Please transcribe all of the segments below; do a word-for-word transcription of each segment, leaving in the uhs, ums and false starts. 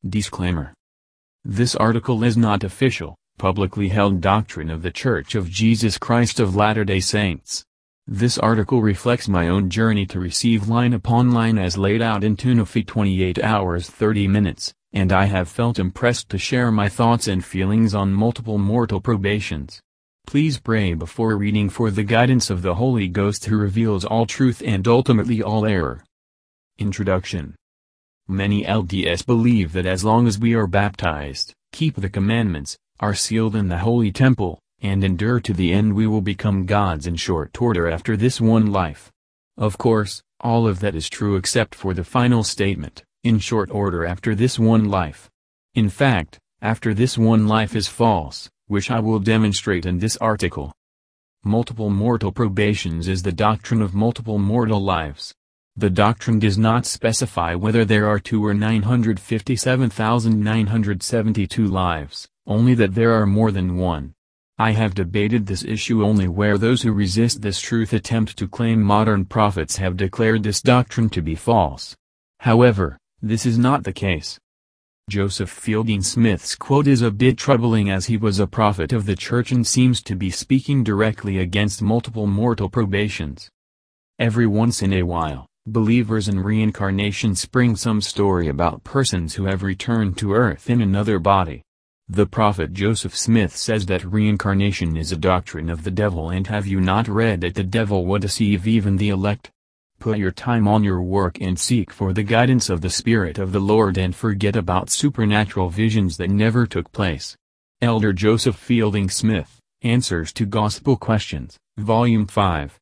Disclaimer. This article is not official, publicly held doctrine of the Church of Jesus Christ of Latter-day Saints. This article reflects my own journey to receive line upon line as laid out in Tunafi twenty-eight hours thirty minutes, and I have felt impressed to share my thoughts and feelings on multiple mortal probations. Please pray before reading for the guidance of the Holy Ghost who reveals all truth and ultimately all error. Introduction. Many L D S believe that as long as we are baptized, keep the commandments, are sealed in the holy temple, and endure to the end we will become gods in short order after this one life. Of course, all of that is true except for the final statement, in short order after this one life. In fact, after this one life is false, which I will demonstrate in this article. Multiple mortal probations is the doctrine of multiple mortal lives. The doctrine does not specify whether there are two or nine hundred fifty-seven thousand nine hundred seventy-two lives, only that there are more than one. I have debated this issue only where those who resist this truth attempt to claim modern prophets have declared this doctrine to be false. However, this is not the case. Joseph Fielding Smith's quote is a bit troubling as he was a prophet of the church and seems to be speaking directly against multiple mortal probations. Every once in a while, believers in reincarnation spring some story about persons who have returned to earth in another body. The prophet Joseph Smith says that reincarnation is a doctrine of the devil, and have you not read that the devil will deceive even the elect? Put your time on your work and seek for the guidance of the Spirit of the Lord and forget about supernatural visions that never took place. Elder Joseph Fielding Smith, Answers to Gospel Questions, Volume five.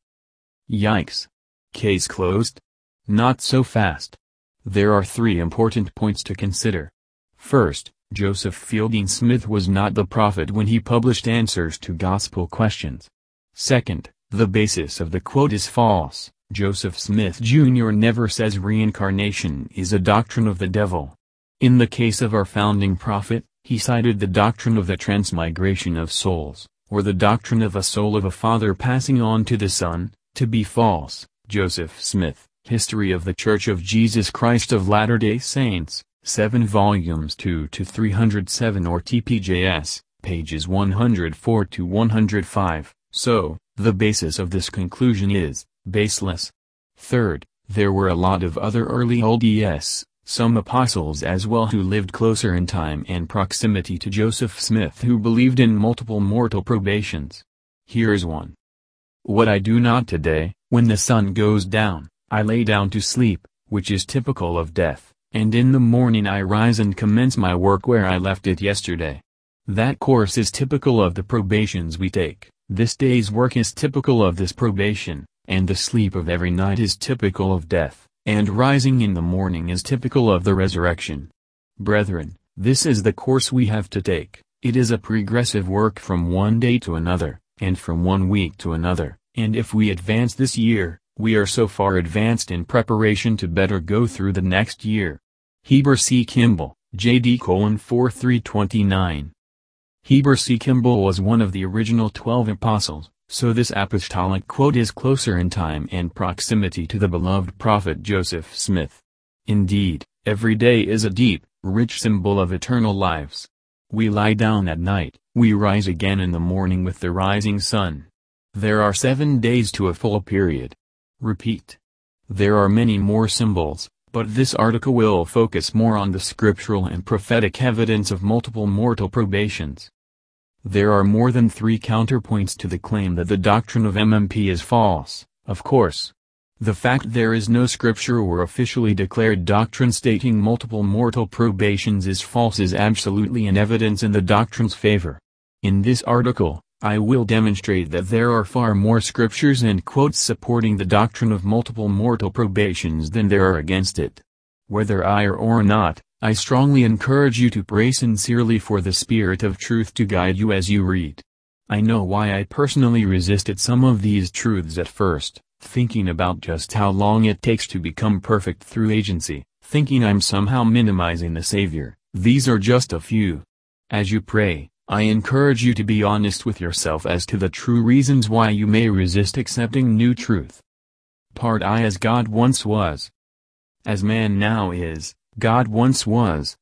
Yikes. Case closed? Not so fast. There are three important points to consider. First, Joseph Fielding Smith was not the prophet when he published Answers to Gospel Questions. Second, the basis of the quote is false. Joseph Smith Junior never says reincarnation is a doctrine of the devil. In the case of our founding prophet, he cited the doctrine of the transmigration of souls, or the doctrine of a soul of a father passing on to the son, to be false. Joseph Smith, History of the Church of Jesus Christ of Latter-day Saints, seven volumes two to three hundred seven or T P J S, pages one hundred four to one hundred five, so, the basis of this conclusion is baseless. Third, there were a lot of other early L D S, some apostles as well, who lived closer in time and proximity to Joseph Smith, who believed in multiple mortal probations. Here's one. What I do not today, when the sun goes down, I lay down to sleep, which is typical of death, and in the morning I rise and commence my work where I left it yesterday. That course is typical of the probations we take. This day's work is typical of this probation, and the sleep of every night is typical of death, and rising in the morning is typical of the resurrection. Brethren, this is the course we have to take. It is a progressive work from one day to another, and from one week to another, and if we advance this year, we are so far advanced in preparation to better go through the next year. Heber C. Kimball, J D forty-three twenty-nine. Heber C. Kimball was one of the original twelve apostles, so this apostolic quote is closer in time and proximity to the beloved prophet Joseph Smith. Indeed, every day is a deep, rich symbol of eternal lives. We lie down at night, we rise again in the morning with the rising sun. There are seven days to a full period. Repeat. There are many more symbols, but this article will focus more on the scriptural and prophetic evidence of multiple mortal probations. There are more than three counterpoints to the claim that the doctrine of M M P is false, of course. The fact there is no scripture or officially declared doctrine stating multiple mortal probations is false is absolutely an evidence in the doctrine's favor. In this article, I will demonstrate that there are far more scriptures and quotes supporting the doctrine of multiple mortal probations than there are against it. Whether I are or not, I strongly encourage you to pray sincerely for the Spirit of truth to guide you as you read. I know why I personally resisted some of these truths at first, thinking about just how long it takes to become perfect through agency, thinking I'm somehow minimizing the Savior. These are just a few. As you pray, I encourage you to be honest with yourself as to the true reasons why you may resist accepting new truth. Part I. As God once was. As man now is, God once was,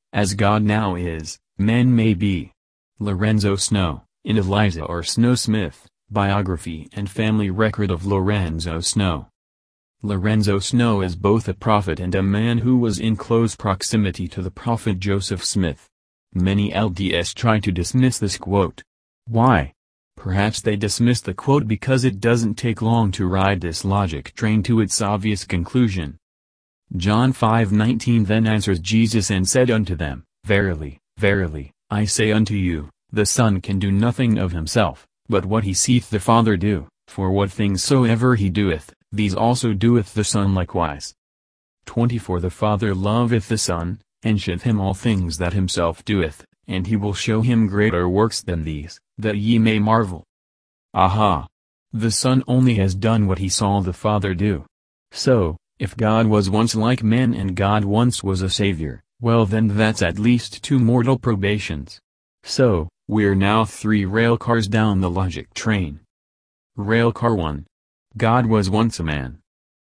As God now is, men may be. Lorenzo Snow, in Eliza R. Snow Smith, Biography and Family Record of Lorenzo Snow. Lorenzo Snow is both a prophet and a man who was in close proximity to the prophet Joseph Smith. Many L D S try to dismiss this quote. Why? Perhaps they dismiss the quote because it doesn't take long to ride this logic train to its obvious conclusion. John five nineteen Then answered Jesus and said unto them, Verily, verily, I say unto you, the Son can do nothing of himself, but what he seeth the Father do, for what things soever he doeth, these also doeth the Son likewise. twenty-four The Father loveth the Son, and sheweth him all things that himself doeth, and he will show him greater works than these, that ye may marvel. Aha! The Son only has done what he saw the Father do. So, if God was once like men and God once was a Savior, well then that's at least two mortal probations. So, we're now three railcars down the logic train. Railcar one. God was once a man.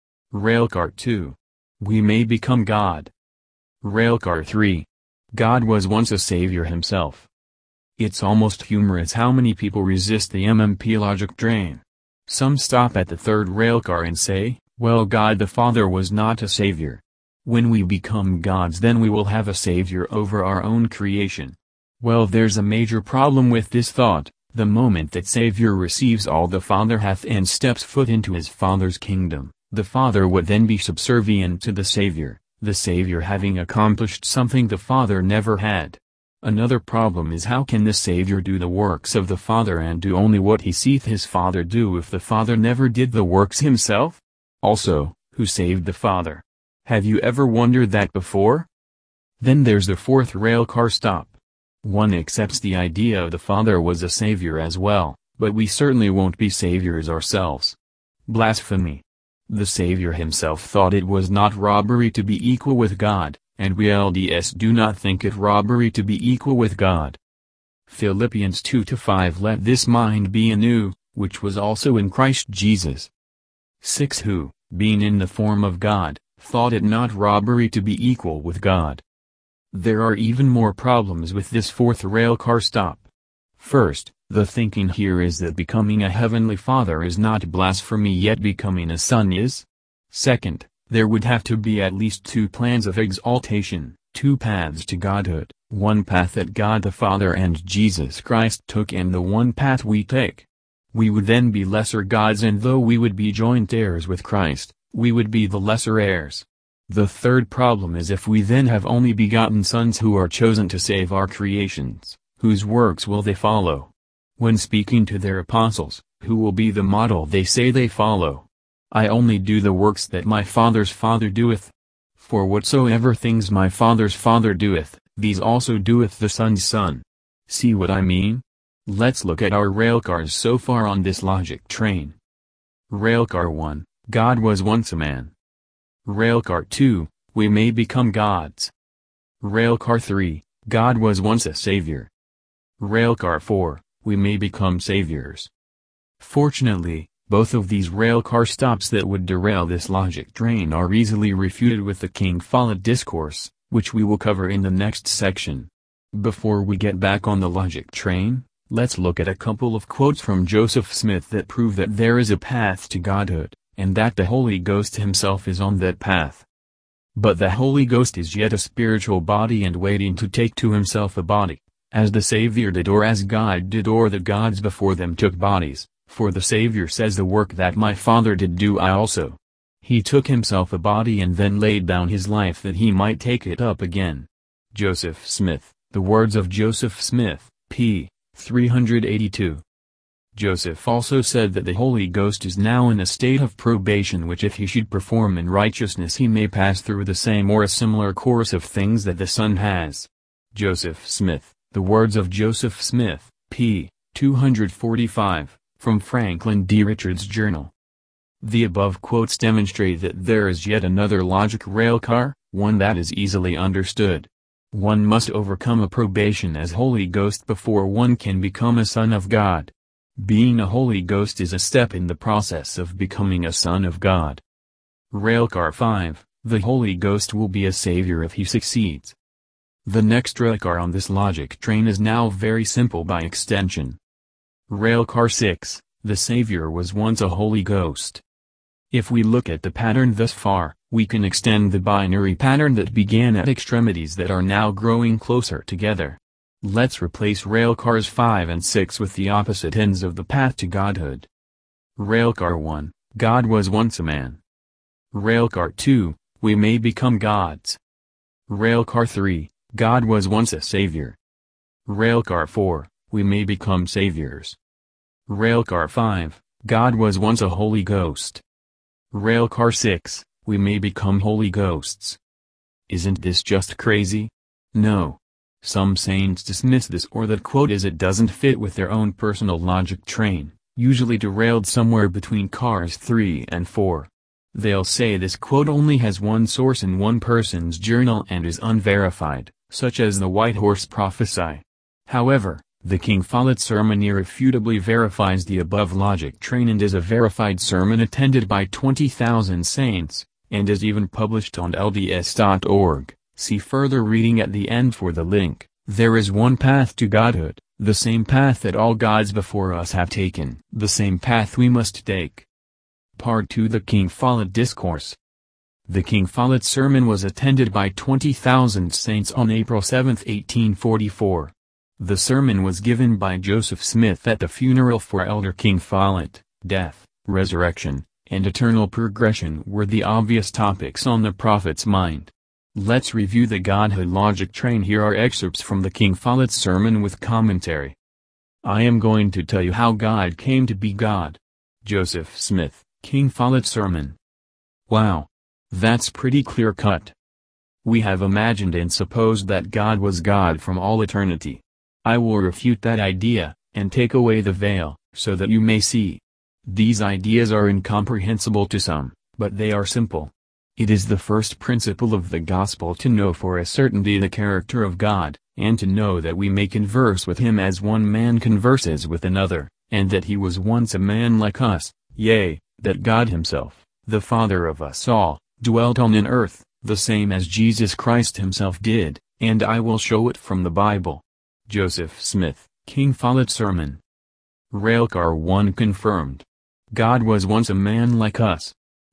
Railcar two. We may become God. Railcar three. God was once a Savior himself. It's almost humorous how many people resist the M M P logic train. Some stop at the third railcar and say, well, God the Father was not a Savior. When we become gods then we will have a Savior over our own creation. Well, there's a major problem with this thought. The moment that Savior receives all the Father hath and steps foot into his Father's kingdom, the Father would then be subservient to the Savior, the Savior having accomplished something the Father never had. Another problem is how can the Savior do the works of the Father and do only what he seeth his Father do if the Father never did the works himself? Also, who saved the Father? Have you ever wondered that before? Then there's the fourth railcar stop. One accepts the idea of the Father was a Savior as well, but we certainly won't be Saviors ourselves. Blasphemy. The Savior himself thought it was not robbery to be equal with God, and we L D S do not think it robbery to be equal with God. Philippians two to five Let this mind be in you, which was also in Christ Jesus. six Who, being in the form of God, thought it not robbery to be equal with God. There are even more problems with this fourth railcar stop. First, the thinking here is that becoming a heavenly Father is not blasphemy yet becoming a Son is. Second, there would have to be at least two plans of exaltation, two paths to Godhood, one path that God the Father and Jesus Christ took and the one path we take. We would then be lesser gods, and though we would be joint heirs with Christ, we would be the lesser heirs. The third problem is if we then have only begotten sons who are chosen to save our creations, whose works will they follow? When speaking to their apostles, who will be the model they say they follow? I only do the works that my Father's Father doeth. For whatsoever things my Father's Father doeth, these also doeth the Son's Son. See what I mean? Let's look at our railcars so far on this logic train. Railcar one, God was once a man. Railcar two, we may become gods. Railcar three, God was once a Savior. Railcar four, we may become Saviors. Fortunately, both of these railcar stops that would derail this logic train are easily refuted with the King Follett discourse, which we will cover in the next section. Before we get back on the logic train, let's look at a couple of quotes from Joseph Smith that prove that there is a path to Godhood, and that the Holy Ghost himself is on that path. But the Holy Ghost is yet a spiritual body and waiting to take to himself a body, as the Savior did or as God did or the gods before them took bodies, for the Savior says the work that my Father did do I also. He took himself a body and then laid down his life that he might take it up again. Joseph Smith, The Words of Joseph Smith, p. three eighty-two. Joseph also said that the Holy Ghost is now in a state of probation which if he should perform in righteousness he may pass through the same or a similar course of things that the Son has. Joseph Smith, The Words of Joseph Smith, p. two forty-five, from Franklin D. Richards' Journal. The above quotes demonstrate that there is yet another logic railcar, one that is easily understood. One must overcome a probation as Holy Ghost before one can become a son of God. Being a Holy Ghost is a step in the process of becoming a son of God. Railcar five, the Holy Ghost will be a Savior if he succeeds. The next railcar on this logic train is now very simple by extension. Railcar six, the Savior was once a Holy Ghost. If we look at the pattern thus far, we can extend the binary pattern that began at extremities that are now growing closer together. Let's replace railcars five and six with the opposite ends of the path to godhood. Railcar one, God was once a man. Railcar two, we may become gods. Railcar three, God was once a savior. Railcar four, we may become saviors. Railcar five, God was once a Holy Ghost. Railcar six, we may become Holy Ghosts. Isn't this just crazy? No. Some saints dismiss this or that quote as it doesn't fit with their own personal logic train, usually derailed somewhere between cars three and four. They'll say this quote only has one source in one person's journal and is unverified, such as the White Horse Prophecy. However, the King Follett sermon irrefutably verifies the above logic train and is a verified sermon attended by twenty thousand saints, and is even published on L D S dot org. See further reading at the end for the link. There is one path to godhood, the same path that all gods before us have taken, the same path we must take. Part two, the King Follett Discourse. The King Follett sermon was attended by twenty thousand saints on April seventh eighteen forty-four. The sermon was given by Joseph Smith at the funeral for Elder King Follett. Death, resurrection, and eternal progression were the obvious topics on the prophet's mind. Let's review the Godhood logic train. Here are excerpts from the King Follett sermon with commentary. I am going to tell you how God came to be God. Joseph Smith, King Follett sermon. Wow. That's pretty clear-cut. We have imagined and supposed that God was God from all eternity. I will refute that idea, and take away the veil, so that you may see. These ideas are incomprehensible to some, but they are simple. It is the first principle of the gospel to know for a certainty the character of God, and to know that we may converse with him as one man converses with another, and that he was once a man like us, yea, that God himself, the Father of us all, dwelt on in earth, the same as Jesus Christ himself did, and I will show it from the Bible. Joseph Smith, King Follett sermon. Railcar one confirmed. God was once a man like us.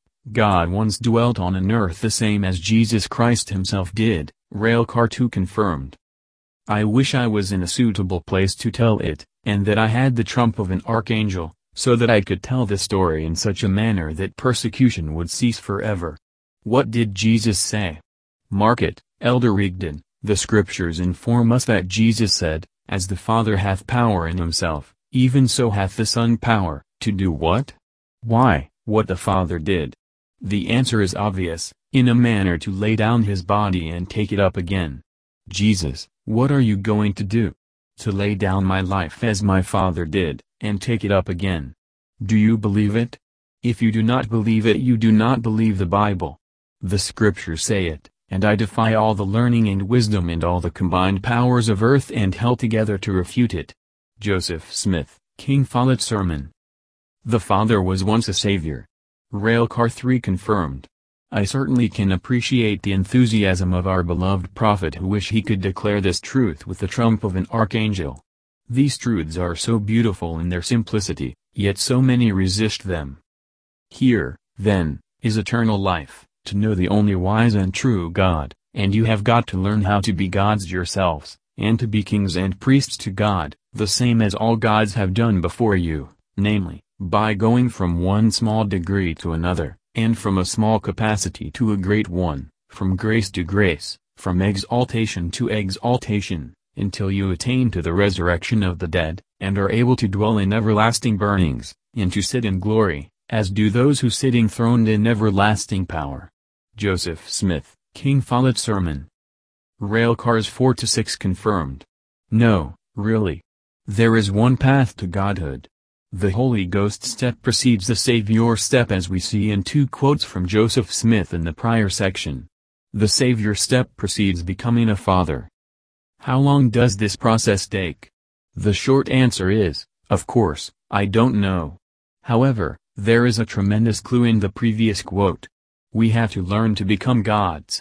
God once dwelt on an earth the same as Jesus Christ himself did. Railcar two confirmed. I wish I was in a suitable place to tell it, and that I had the trump of an archangel, so that I could tell the story in such a manner that persecution would cease forever. What did Jesus say? Mark it, Elder Rigdon. The scriptures inform us that Jesus said, As the Father hath power in himself, even so hath the Son power, to do what? Why, what the Father did. The answer is obvious, in a manner to lay down his body and take it up again. Jesus, what are you going to do? To lay down my life as my Father did, and take it up again. Do you believe it? If you do not believe it, you do not believe the Bible. The scriptures say it. And I defy all the learning and wisdom and all the combined powers of earth and hell together to refute it. Joseph Smith, King Follett sermon. The Father was once a Savior. Railcar three confirmed. I certainly can appreciate the enthusiasm of our beloved prophet who wish he could declare this truth with the trump of an archangel. These truths are so beautiful in their simplicity, yet so many resist them. Here, then, is eternal life. To know the only wise and true God, and you have got to learn how to be gods yourselves, and to be kings and priests to God, the same as all gods have done before you, namely, by going from one small degree to another, and from a small capacity to a great one, from grace to grace, from exaltation to exaltation, until you attain to the resurrection of the dead, and are able to dwell in everlasting burnings, and to sit in glory, as do those who sit enthroned in everlasting power. Joseph Smith, King Follett sermon. Railcars four to six confirmed. No, really. There is one path to godhood. The Holy Ghost step precedes the Savior step, as we see in two quotes from Joseph Smith in the prior section. The Savior step precedes becoming a father. How long does this process take? The short answer is, of course, I don't know. However, there is a tremendous clue in the previous quote. We have to learn to become gods.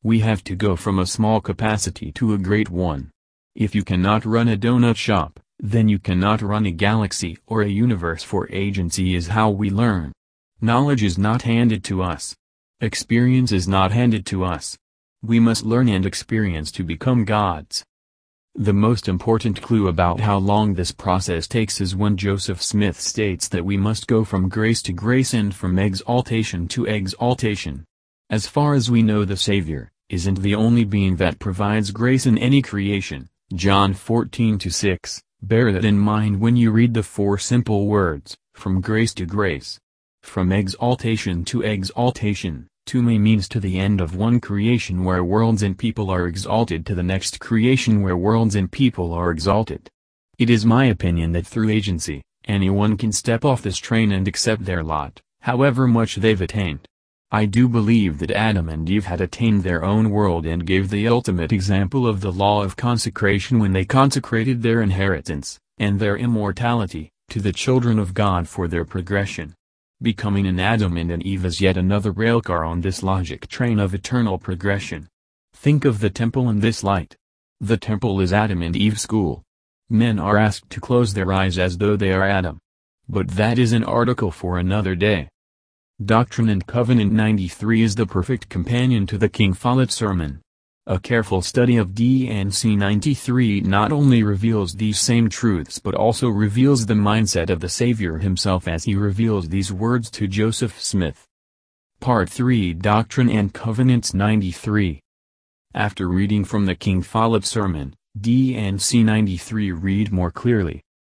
We have to go from a small capacity to a great one. If you cannot run a donut shop, then you cannot run a galaxy or a universe, for agency is how we learn. Knowledge is not handed to us. Experience is not handed to us. We must learn and experience to become gods. The most important clue about how long this process takes is when Joseph Smith states that we must go from grace to grace and from exaltation to exaltation. As far as we know, the Savior isn't the only being that provides grace in any creation. John fourteen to six. Bear that in mind when you read the four simple words, from grace to grace. From exaltation to exaltation, to me means to the end of one creation where worlds and people are exalted to the next creation where worlds and people are exalted. It is my opinion that through agency, anyone can step off this train and accept their lot, however much they've attained. I do believe that Adam and Eve had attained their own world and gave the ultimate example of the law of consecration when they consecrated their inheritance, and their immortality, to the children of God for their progression. Becoming an Adam and an Eve is yet another railcar on this logic train of eternal progression. Think of the temple in this light. The temple is Adam and Eve's school. Men are asked to close their eyes as though they are Adam. But that is an article for another day. Doctrine and Covenant ninety-three is the perfect companion to the King Follett sermon. A careful study of D and C ninety-three not only reveals these same truths but also reveals the mindset of the Savior himself as he reveals these words to Joseph Smith. Part three, Doctrine and Covenants ninety-three. After reading from the King Follett sermon, D and C ninety-three read more clearly.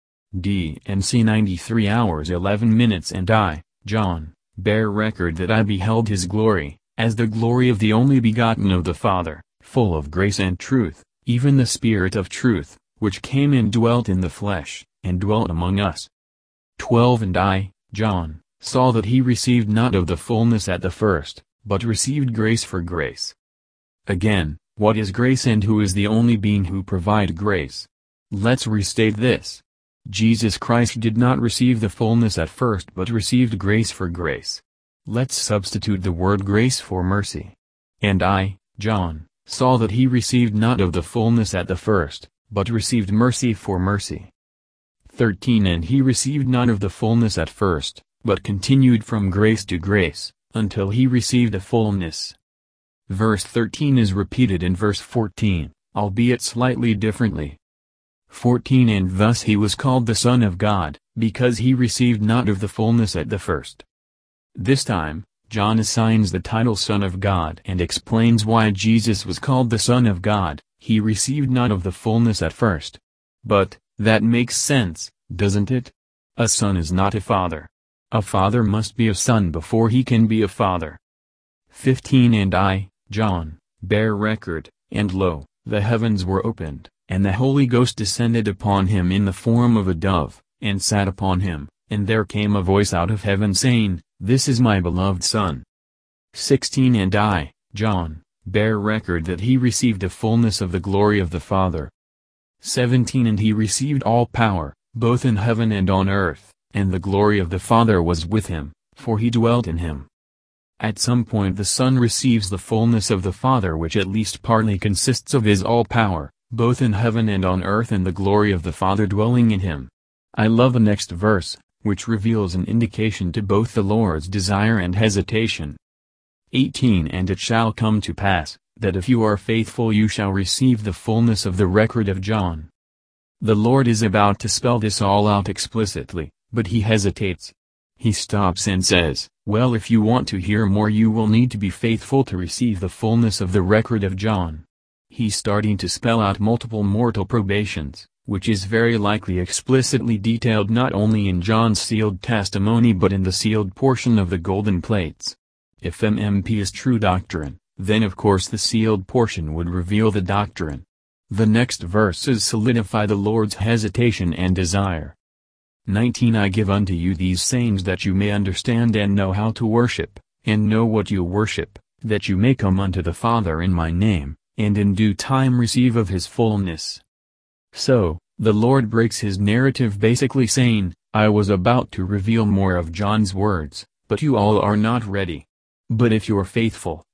D and C ninety-three hours eleven minutes And I, John, bear record that I beheld his glory, as the glory of the only begotten of the Father, full of grace and truth, even the Spirit of truth, which came and dwelt in the flesh, and dwelt among us. twelve And I, John, saw that he received not of the fullness at the first, but received grace for grace. Again, what is grace and who is the only being who provided grace? Let's restate this. Jesus Christ did not receive the fullness at first but received grace for grace. Let's substitute the word grace for mercy. And I, John, saw that he received not of the fullness at the first, but received mercy for mercy. thirteen And he received not of the fullness at first, but continued from grace to grace, until he received a fullness. Verse thirteen is repeated in verse fourteen, albeit slightly differently. fourteen And thus he was called the Son of God, because he received not of the fullness at the first. This time, John assigns the title Son of God and explains why Jesus was called the Son of God. He received not of the fullness at first. But, that makes sense, doesn't it? A son is not a father. A father must be a son before he can be a father. fifteen And I, John, bear record, and lo, the heavens were opened, and the Holy Ghost descended upon him in the form of a dove, and sat upon him, and there came a voice out of heaven saying, This is my beloved Son. sixteen And I, John, bear record that he received a fullness of the glory of the Father. seventeen And he received all power, both in heaven and on earth, and the glory of the Father was with him, for he dwelt in him. At some point the Son receives the fullness of the Father, which at least partly consists of his all power, both in heaven and on earth, and the glory of the Father dwelling in him. I love the next verse, which reveals an indication to both the Lord's desire and hesitation. eighteen And it shall come to pass, that if you are faithful you shall receive the fullness of the record of John. The Lord is about to spell this all out explicitly, but he hesitates. He stops and says, well, if you want to hear more you will need to be faithful to receive the fullness of the record of John. He's starting to spell out multiple mortal probations, which is very likely explicitly detailed not only in John's sealed testimony but in the sealed portion of the golden plates. If M M P is true doctrine, then of course the sealed portion would reveal the doctrine. The next verses solidify the Lord's hesitation and desire. nineteen I give unto you these sayings that you may understand and know how to worship, and know what you worship, that you may come unto the Father in my name, and in due time receive of his fullness. So, the Lord breaks his narrative basically saying, I was about to reveal more of John's words, but you all are not ready. But if you're faithful,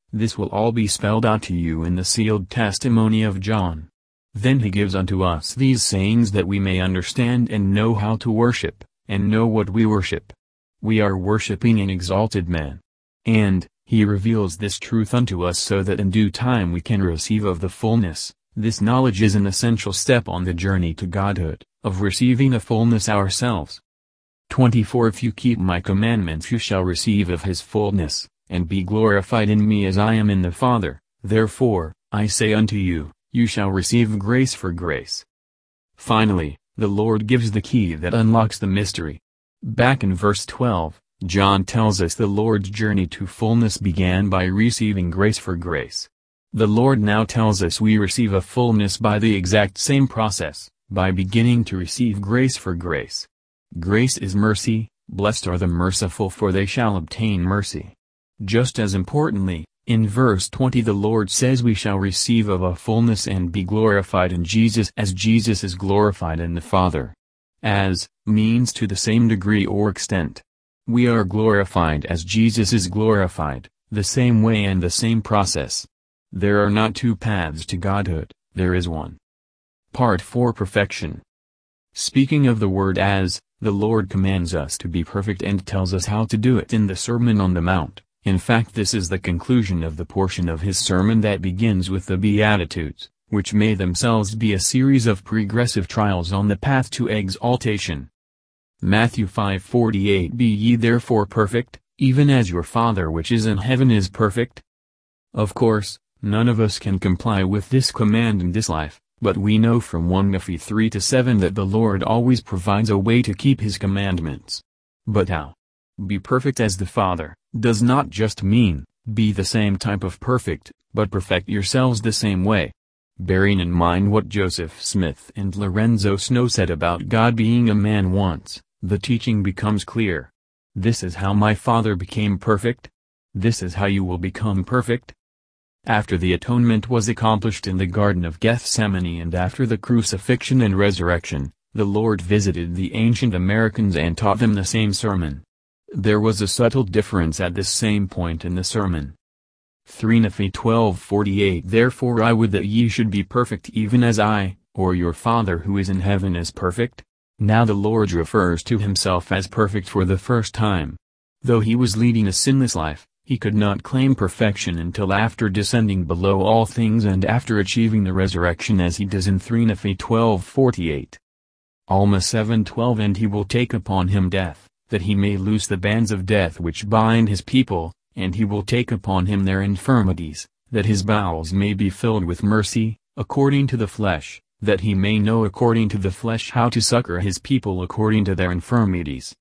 This will all be spelled out to you in the sealed testimony of John. Then he gives unto us these sayings that we may understand and know how to worship, and know what we worship. We are worshipping an exalted man. And, he reveals this truth unto us so that in due time we can receive of the fullness. This knowledge is an essential step on the journey to Godhood, of receiving the fullness ourselves. twenty-four If you keep my commandments you shall receive of his fullness, and be glorified in me as I am in the Father. Therefore, I say unto you, you shall receive grace for grace. Finally, the Lord gives the key that unlocks the mystery. Back in verse twelve, John tells us the Lord's journey to fullness began by receiving grace for grace. The Lord now tells us we receive a fullness by the exact same process, by beginning to receive grace for grace. Grace is mercy, blessed are the merciful for they shall obtain mercy. Just as importantly, in verse twenty the Lord says we shall receive of a fullness and be glorified in Jesus as Jesus is glorified in the Father. As, means to the same degree or extent. We are glorified as Jesus is glorified, the same way and the same process. There are not two paths to Godhood, there is one. Part four Perfection. Speaking of the word as, the Lord commands us to be perfect and tells us how to do it in the Sermon on the Mount. In fact, this is the conclusion of the portion of his sermon that begins with the Beatitudes, which may themselves be a series of progressive trials on the path to exaltation. Matthew five forty-eight Be ye therefore perfect, even as your Father which is in heaven is perfect. Of course, none of us can comply with this command in this life, but we know from First Timothy three to seven that the Lord always provides a way to keep his commandments. But how? Be perfect as the Father, does not just mean, be the same type of perfect, but perfect yourselves the same way. Bearing in mind what Joseph Smith and Lorenzo Snow said about God being a man once, the teaching becomes clear. This is how my Father became perfect. This is how you will become perfect. After the atonement was accomplished in the Garden of Gethsemane and after the crucifixion and resurrection, the Lord visited the ancient Americans and taught them the same sermon. There was a subtle difference at this same point in the sermon. First Timothy twelve forty-eight Therefore I would that ye should be perfect even as I, or your Father who is in heaven is perfect. Now the Lord refers to himself as perfect for the first time. Though he was leading a sinless life, he could not claim perfection until after descending below all things and after achieving the resurrection as he does in First Timothy twelve forty-eight. Alma seven twelve And he will take upon him death, that he may loose the bands of death which bind his people, and he will take upon him their infirmities, that his bowels may be filled with mercy, according to the flesh, that he may know according to the flesh how to succor his people according to their infirmities.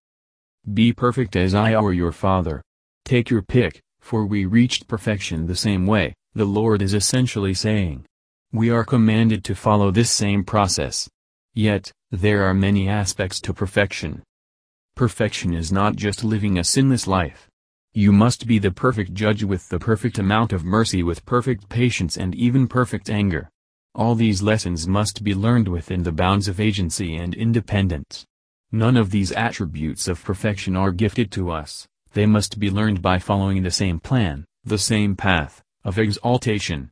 Be perfect as I or your Father. Take your pick, for we reached perfection the same way, the Lord is essentially saying. We are commanded to follow this same process. Yet, there are many aspects to perfection. Perfection is not just living a sinless life. You must be the perfect judge with the perfect amount of mercy, with perfect patience and even perfect anger. All these lessons must be learned within the bounds of agency and independence. None of these attributes of perfection are gifted to us, they must be learned by following the same plan, the same path, of exaltation.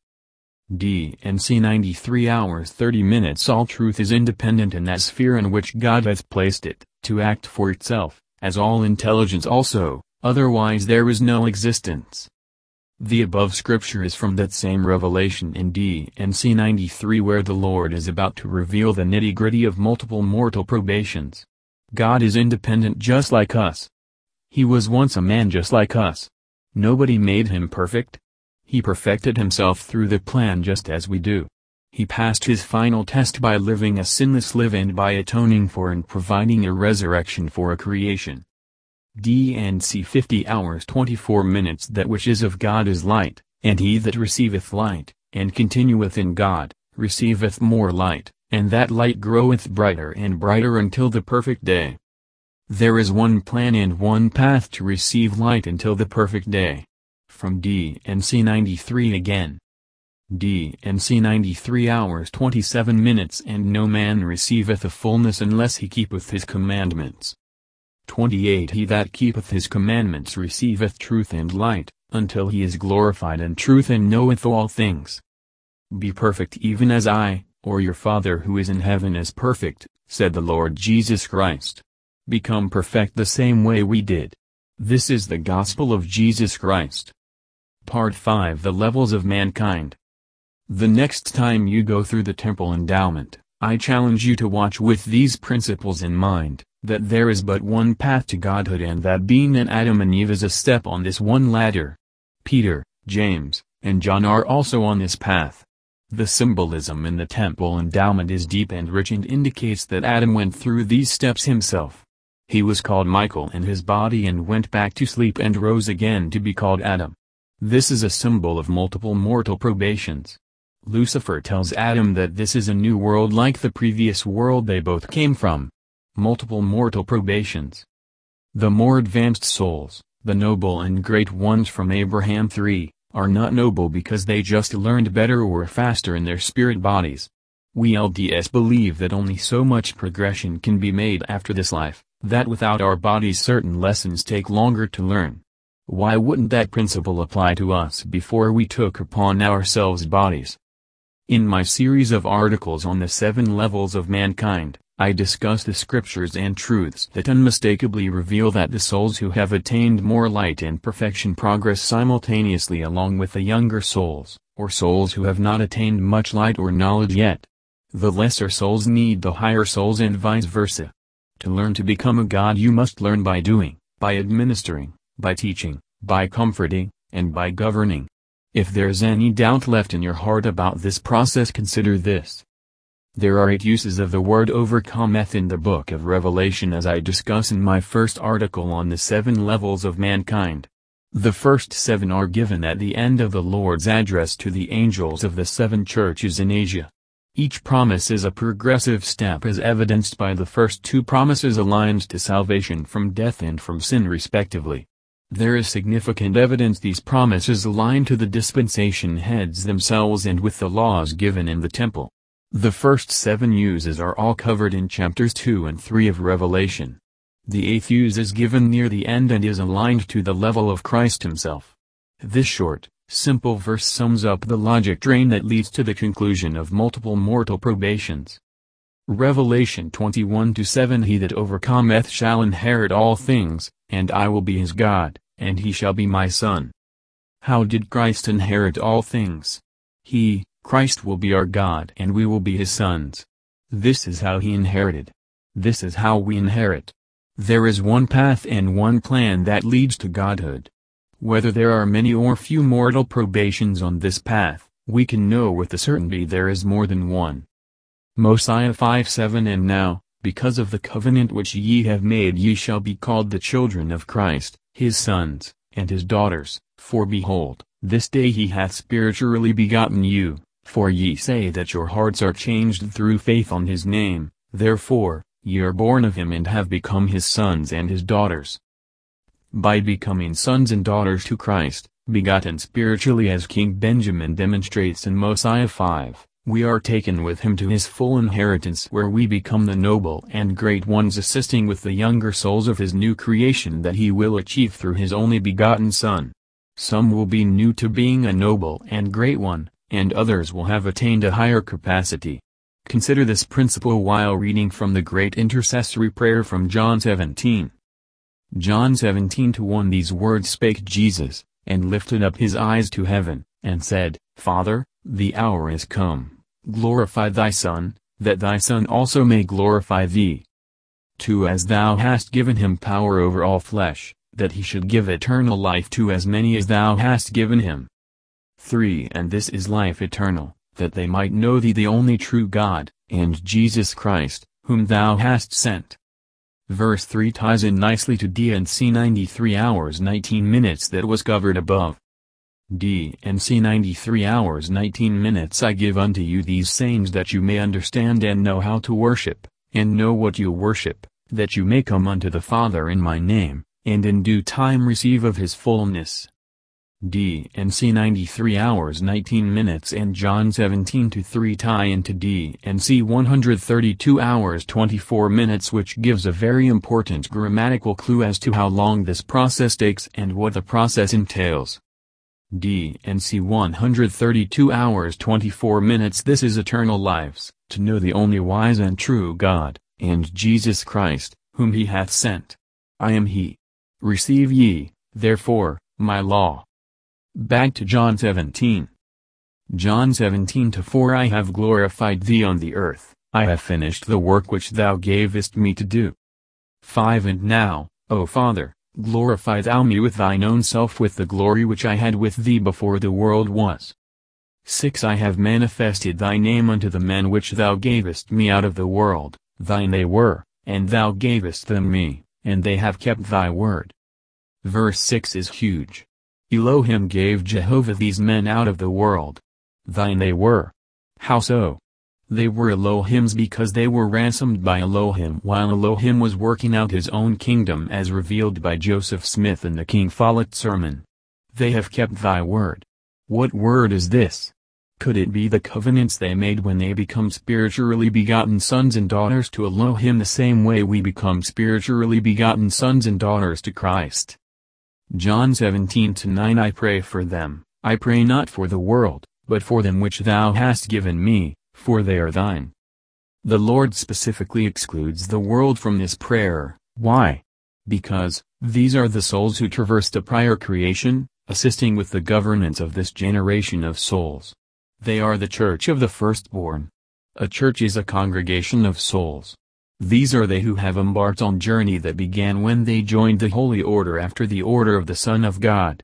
D and C ninety-three hours thirty minutes All truth is independent in that sphere in which God hath placed it, to act for itself, as all intelligence also, otherwise there is no existence. The above scripture is from that same revelation in D and C ninety-three where the Lord is about to reveal the nitty-gritty of multiple mortal probations. God is independent just like us. He was once a man just like us. Nobody made him perfect. He perfected himself through the plan just as we do. He passed his final test by living a sinless life and by atoning for and providing a resurrection for a creation. D and C fifty hours twenty-four minutes That which is of God is light, and he that receiveth light, and continueth in God, receiveth more light, and that light groweth brighter and brighter until the perfect day. There is one plan and one path to receive light until the perfect day. From D and C ninety-three again. D and C ninety-three hours twenty-seven minutes And no man receiveth a fullness unless he keepeth his commandments. twenty-eight He that keepeth his commandments receiveth truth and light, until he is glorified in truth and knoweth all things. Be perfect even as I, or your Father who is in heaven is perfect, said the Lord Jesus Christ. Become perfect the same way we did. This is the gospel of Jesus Christ. Part five The Levels of Mankind. The next time you go through the temple endowment, I challenge you to watch with these principles in mind, that there is but one path to godhood and that being an Adam and Eve is a step on this one ladder. Peter, James, and John are also on this path. The symbolism in the temple endowment is deep and rich and indicates that Adam went through these steps himself. He was called Michael in his body and went back to sleep and rose again to be called Adam. This is a symbol of multiple mortal probations. Lucifer tells Adam that this is a new world like the previous world they both came from. Multiple mortal probations. The more advanced souls, the noble and great ones from Abraham three, are not noble because they just learned better or faster in their spirit bodies. We L D S believe that only so much progression can be made after this life, that without our bodies certain lessons take longer to learn. Why wouldn't that principle apply to us before we took upon ourselves bodies? In my series of articles on the seven levels of mankind, I discuss the scriptures and truths that unmistakably reveal that the souls who have attained more light and perfection progress simultaneously along with the younger souls, or souls who have not attained much light or knowledge yet. The lesser souls need the higher souls and vice versa. To learn to become a god you must learn by doing, by administering, by teaching, by comforting, and by governing. If there's any doubt left in your heart about this process, consider this. There are eight uses of the word overcometh in the book of Revelation, as I discuss in my first article on the seven levels of mankind. The first seven are given at the end of the Lord's address to the angels of the seven churches in Asia. Each promise is a progressive step as evidenced by the first two promises aligned to salvation from death and from sin respectively. There is significant evidence these promises align to the dispensation heads themselves and with the laws given in the temple. The first seven uses are all covered in chapters two and three of Revelation. The eighth use is given near the end and is aligned to the level of Christ himself. This short, simple verse sums up the logic train that leads to the conclusion of multiple mortal probations. Revelation twenty-one to seven He that overcometh shall inherit all things, and I will be his God, and he shall be my son. How did Christ inherit all things? He, Christ, will be our God and we will be his sons. This is how he inherited. This is how we inherit. There is one path and one plan that leads to godhood. Whether there are many or few mortal probations on this path, we can know with a certainty there is more than one. Mosiah five seven And now, because of the covenant which ye have made, ye shall be called the children of Christ, his sons, and his daughters, for behold, this day he hath spiritually begotten you, for ye say that your hearts are changed through faith on his name, therefore, ye are born of him and have become his sons and his daughters. By becoming sons and daughters to Christ, begotten spiritually as King Benjamin demonstrates in Mosiah five, we are taken with him to his full inheritance where we become the noble and great ones, assisting with the younger souls of his new creation that he will achieve through his only begotten Son. Some will be new to being a noble and great one, and others will have attained a higher capacity. Consider this principle while reading from the great intercessory prayer from John seventeen. John seventeen to one These words spake Jesus, and lifted up his eyes to heaven, and said, Father, the hour is come. Glorify thy Son, that thy Son also may glorify thee. two As thou hast given him power over all flesh, that he should give eternal life to as many as thou hast given him. three And this is life eternal, that they might know thee the only true God, and Jesus Christ, whom thou hast sent. Verse three ties in nicely to D and C ninety-three hours nineteen minutes that was covered above. D and C ninety-three hours nineteen minutes I give unto you these sayings that you may understand and know how to worship, and know what you worship, that you may come unto the Father in my name, and in due time receive of his fullness. D and C ninety-three hours nineteen minutes and John seventeen to three tie into D and C one hundred thirty-two hours twenty-four minutes, which gives a very important grammatical clue as to how long this process takes and what the process entails. D and C one hundred thirty-two hours twenty-four minutes. This is eternal lives, to know the only wise and true God, and Jesus Christ, whom he hath sent. I am he. Receive ye, therefore, my law. Back to John seventeen. John seventeen to four. I have glorified thee on the earth, I have finished the work which thou gavest me to do. five And now, O Father, glorify thou me with thine own self with the glory which I had with thee before the world was. six I have manifested thy name unto the men which thou gavest me out of the world, thine they were, and thou gavest them me, and they have kept thy word. Verse six is huge. Elohim gave Jehovah these men out of the world. Thine they were. How so? They were Elohim's because they were ransomed by Elohim while Elohim was working out his own kingdom as revealed by Joseph Smith in the King Follett sermon. They have kept thy word. What word is this? Could it be the covenants they made when they become spiritually begotten sons and daughters to Elohim the same way we become spiritually begotten sons and daughters to Christ? John seventeen to nine I pray for them, I pray not for the world, but for them which thou hast given me, for they are thine. The Lord specifically excludes the world from this prayer. Why? Because, these are the souls who traversed a prior creation, assisting with the governance of this generation of souls. They are the church of the firstborn. A church is a congregation of souls. These are they who have embarked on journey that began when they joined the holy order after the order of the Son of God.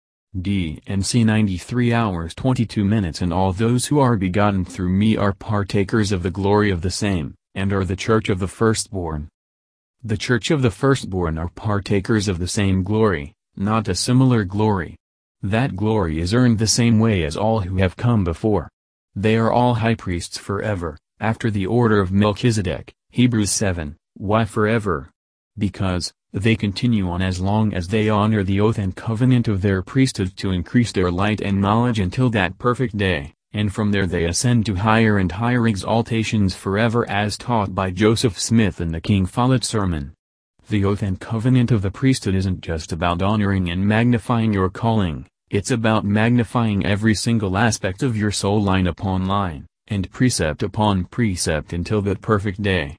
D and C ninety-three hours twenty-two minutes And all those who are begotten through me are partakers of the glory of the same, and are the church of the firstborn. The church of the firstborn are partakers of the same glory, not a similar glory. That glory is earned the same way as all who have come before. They are all high priests forever, after the order of Melchizedek, Hebrews seven. Why forever? Because, they continue on as long as they honor the oath and covenant of their priesthood to increase their light and knowledge until that perfect day, and from there they ascend to higher and higher exaltations forever as taught by Joseph Smith in the King Follett sermon. The oath and covenant of the priesthood isn't just about honoring and magnifying your calling, it's about magnifying every single aspect of your soul line upon line, and precept upon precept until that perfect day.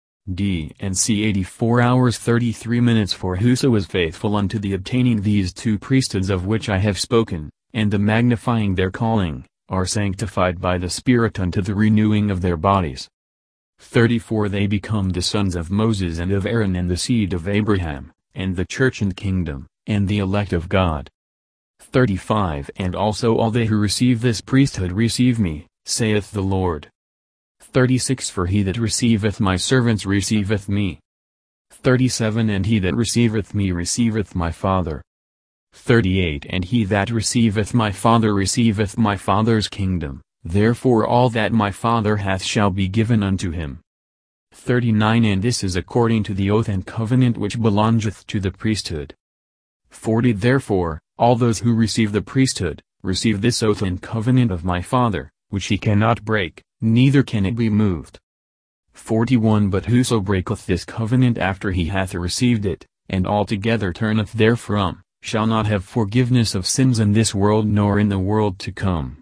D and C eighty-four hours thirty-three minutes For whoso is faithful unto the obtaining these two priesthoods of which I have spoken, and the magnifying their calling, are sanctified by the Spirit unto the renewing of their bodies. thirty-four They become the sons of Moses and of Aaron and the seed of Abraham, and the church and kingdom, and the elect of God. thirty-five And also all they who receive this priesthood receive me, saith the Lord. thirty-six For he that receiveth my servants receiveth me. thirty-seven And he that receiveth me receiveth my Father. thirty-eight And he that receiveth my Father receiveth my Father's kingdom, therefore all that my Father hath shall be given unto him. thirty-nine And this is according to the oath and covenant which belongeth to the priesthood. forty Therefore, all those who receive the priesthood, receive this oath and covenant of my Father, which he cannot break, neither can it be moved. forty-one But whoso breaketh this covenant after he hath received it, and altogether turneth therefrom, shall not have forgiveness of sins in this world nor in the world to come.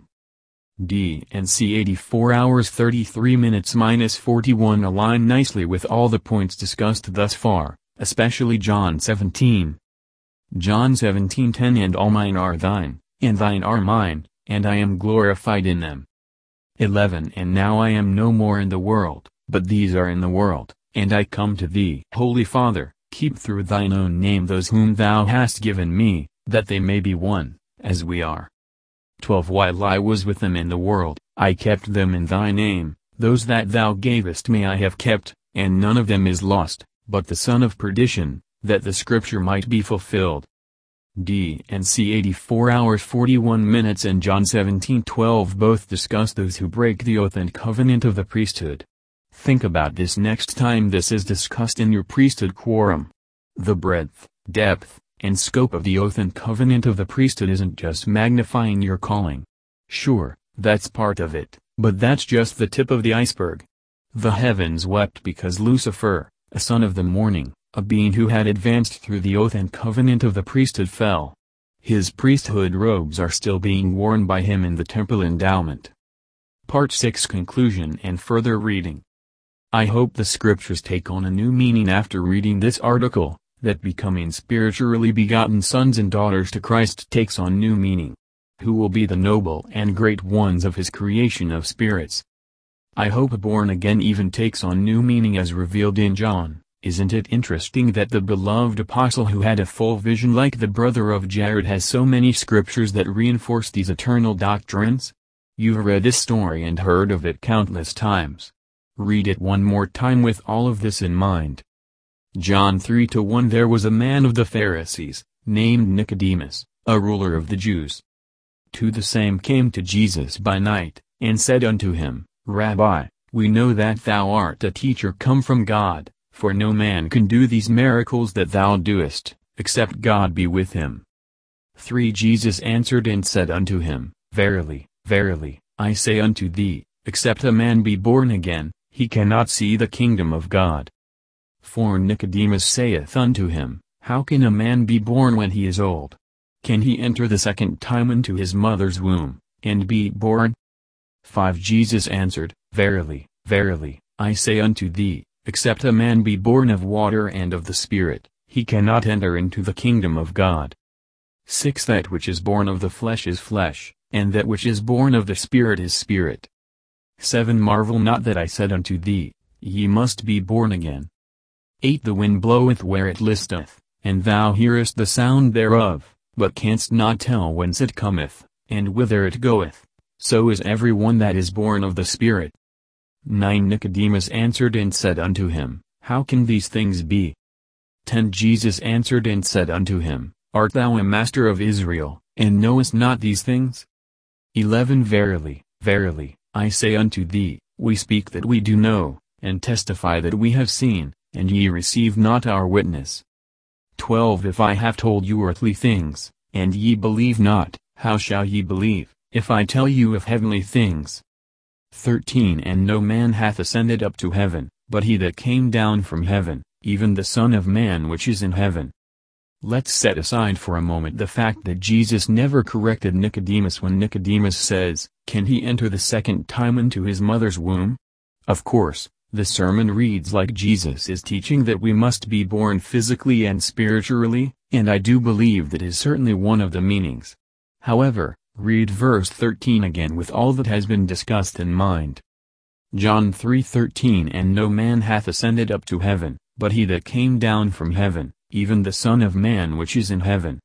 D and C eighty-four hours thirty-three minutes minus forty-one align nicely with all the points discussed thus far, especially John seventeen. John seventeen ten And all mine are thine, and thine are mine, and I am glorified in them. eleven And now I am no more in the world, but these are in the world, and I come to thee. Holy Father, keep through thine own name those whom thou hast given me, that they may be one, as we are. twelve While I was with them in the world, I kept them in thy name, those that thou gavest me I have kept, and none of them is lost, but the son of perdition, that the scripture might be fulfilled. D and C eighty-four hours forty-one minutes And John seventeen twelve both discuss those who break the oath and covenant of the priesthood. Think about this next time this is discussed in your priesthood quorum. The breadth, depth, and scope of the oath and covenant of the priesthood isn't just magnifying your calling. Sure, that's part of it, but that's just the tip of the iceberg. The heavens wept because Lucifer, a son of the morning, a being who had advanced through the oath and covenant of the priesthood fell. His priesthood robes are still being worn by him in the temple endowment. Part six Conclusion and further reading. I hope the scriptures take on a new meaning after reading this article, that becoming spiritually begotten sons and daughters to Christ takes on new meaning. Who will be the noble and great ones of his creation of spirits? I hope born again even takes on new meaning as revealed in John. Isn't it interesting that the beloved apostle who had a full vision like the brother of Jared has so many scriptures that reinforce these eternal doctrines? You've read this story and heard of it countless times. Read it one more time with all of this in mind. John three to one There was a man of the Pharisees, named Nicodemus, a ruler of the Jews. To the same came to Jesus by night, and said unto him, Rabbi, we know that thou art a teacher come from God. For no man can do these miracles that thou doest, except God be with him. three Jesus answered and said unto him, Verily, verily, I say unto thee, except a man be born again, he cannot see the kingdom of God. four Nicodemus saith unto him, How can a man be born when he is old? Can he enter the second time into his mother's womb, and be born? five Jesus answered, Verily, verily, I say unto thee, except a man be born of water and of the Spirit, he cannot enter into the kingdom of God. six That which is born of the flesh is flesh, and that which is born of the Spirit is spirit. seven Marvel not that I said unto thee, Ye must be born again. eight The wind bloweth where it listeth, and thou hearest the sound thereof, but canst not tell whence it cometh, and whither it goeth. So is every one that is born of the Spirit. nine Nicodemus answered and said unto him, How can these things be? ten Jesus answered and said unto him, Art thou a master of Israel, and knowest not these things? eleven Verily, verily, I say unto thee, we speak that we do know, and testify that we have seen, and ye receive not our witness. twelve If I have told you earthly things, and ye believe not, how shall ye believe, if I tell you of heavenly things? thirteen And no man hath ascended up to heaven, but he that came down from heaven, even the Son of Man which is in heaven. Let's set aside for a moment the fact that Jesus never corrected Nicodemus when Nicodemus says, Can he enter the second time into his mother's womb? Of course, the sermon reads like Jesus is teaching that we must be born physically and spiritually, and I do believe that is certainly one of the meanings. However, read verse thirteen again with all that has been discussed in mind. John three thirteen And no man hath ascended up to heaven, but he that came down from heaven, even the Son of Man which is in heaven.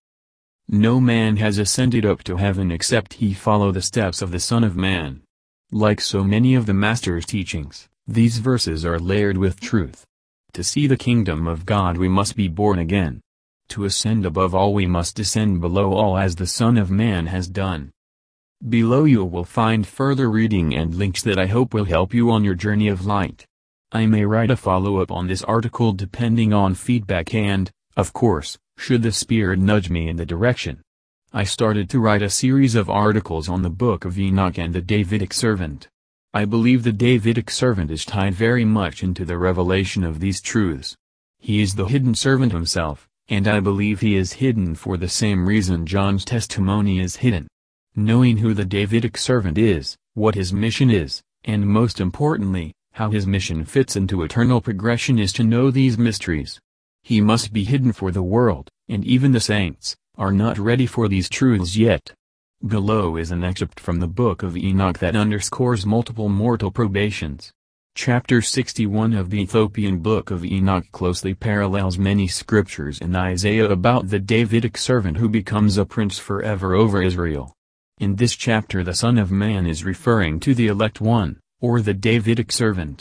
No man has ascended up to heaven except he follow the steps of the Son of Man. Like so many of the Master's teachings, these verses are layered with truth. To see the kingdom of God we must be born again. To ascend above all we must descend below all as the Son of Man has done. Below you will find further reading and links that I hope will help you on your journey of light. I may write a follow-up on this article depending on feedback and, of course, should the Spirit nudge me in the direction. I started to write a series of articles on the Book of Enoch and the Davidic servant. I believe the Davidic servant is tied very much into the revelation of these truths. He is the hidden servant himself. And I believe he is hidden for the same reason John's testimony is hidden. Knowing who the Davidic servant is, what his mission is, and most importantly, how his mission fits into eternal progression is to know these mysteries. He must be hidden for the world, and even the saints, are not ready for these truths yet. Below is an excerpt from the Book of Enoch that underscores multiple mortal probations. Chapter sixty-one of the Ethiopian Book of Enoch closely parallels many scriptures in Isaiah about the Davidic servant who becomes a prince forever over Israel. In this chapter the Son of Man is referring to the elect one, or the Davidic servant.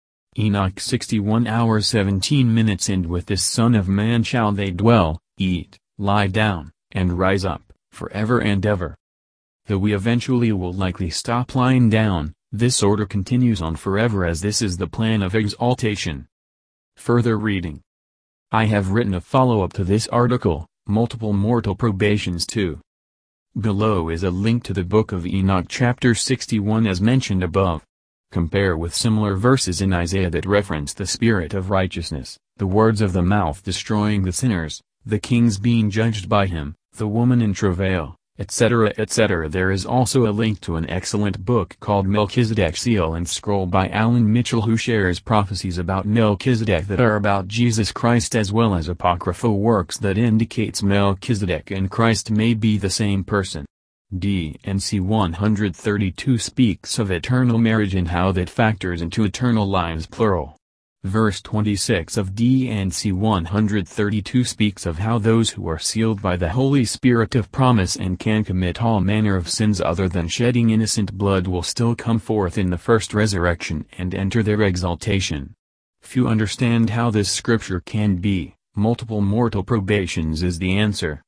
Enoch sixty-one hours seventeen minutes And with this Son of Man shall they dwell, eat, lie down, and rise up, forever and ever. Though we eventually will likely stop lying down, this order continues on forever as this is the plan of exaltation. Further reading. I have written a follow-up to this article, Multiple Mortal Probations two. Below is a link to the Book of Enoch chapter sixty-one as mentioned above. Compare with similar verses in Isaiah that reference the Spirit of righteousness, the words of the mouth destroying the sinners, the kings being judged by him, The Woman in Travail, et cetera et cetera. There is also a link to an excellent book called Melchizedek Seal and Scroll by Alan Mitchell, who shares prophecies about Melchizedek that are about Jesus Christ, as well as apocryphal works that indicates Melchizedek and Christ may be the same person. D and C one thirty-two speaks of eternal marriage and how that factors into eternal lives plural. Verse twenty-six of D and C one thirty-two speaks of how those who are sealed by the Holy Spirit of promise and can commit all manner of sins other than shedding innocent blood will still come forth in the first resurrection and enter their exaltation. Few understand how this scripture can be. Multiple mortal probations is the answer.